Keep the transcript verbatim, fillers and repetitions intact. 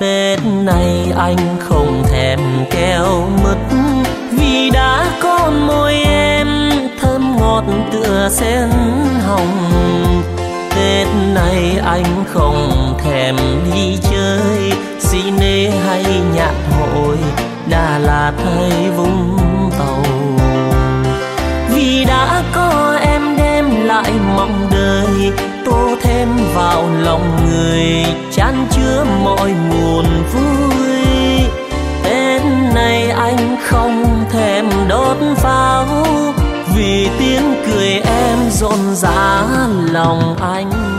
Tết này anh không thèm keo mứt, vì đã có môi em thơm ngọt tựa sen hồng. Tết này anh không thèm đi chơi xí nê hay nhạc hội Đà Lạt hay Vũng Tàu, vì đã có em đem lại mong đời, tô thêm vào lòng người chan chứa mọi nguồn vui. Tết này anh không thèm đốt pháo, vì tiếng cười em rộn rã lòng anh.